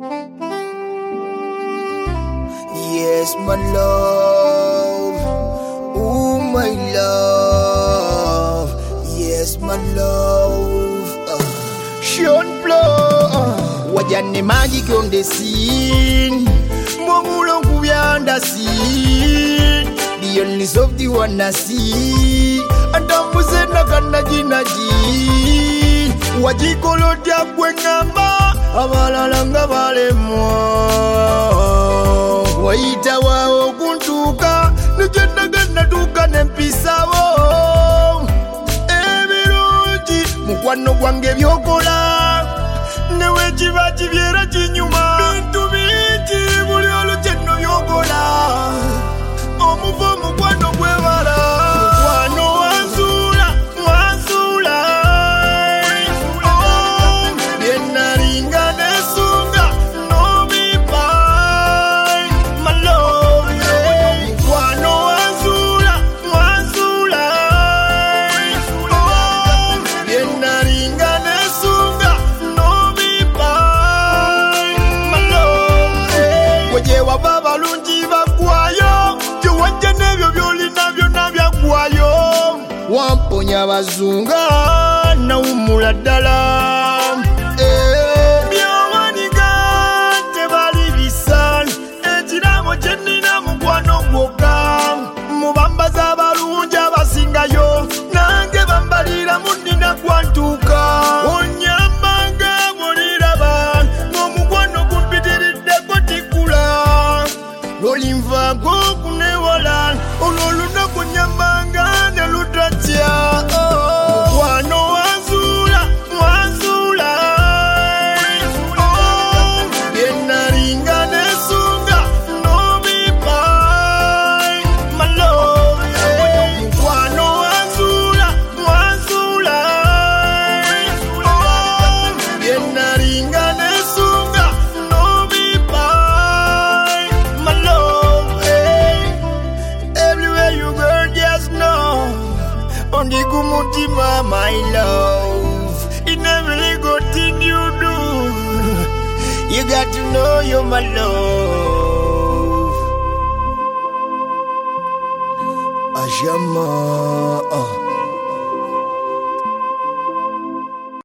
Yes, my love. Oh, my love. Yes, my love. Sean Blow. Wajane magic on the scene. Momulo kubyanda scene. The only of the one I see. Adambuze nakanaji naji. Wajikolo dia kwengamba. Abalalanga balemwa. Waita wao kuntuka. Nujendaga tuka nempisawo. Ebiruji mukwano gwange byokola. Newe chiba chibyera chinyuma. Bintu bingi buli olugendo byokola. Omuvo mukwano gwebala. Mukwano wanzula, wanzula. Byenalinga nesunga no bipa. My love, mukwano wanzula, wanzula. Byenalinga nesunga no bipa. My love, waje wababa lungi bakwayo. Wajja nebyo byolina byonna byagwayo. Wamponya bazunga nawumula ddala. Byowanika tebali bisa. Ekirabo kye nnina mukwano gwokka. Mubambaza abalungi abasingayo. Nange bambalira munnina gwantuuka. Onyambanga bw'oliraba ng'omukwano gumpitiriddeko tikkula. Lolinvaako kunewala olw'olunaku nyambanga ne lutatya. Mukwano wanzula, wanzula. Byenalinga nesunga n'obipa. My love, mukwano wanzula, wanzula. Byenalinga nesunga n'obipa. My love, everywhere you go, just know. Ondi kumutima, my love. In every good thing you do, you got to know you're my love. Ajama.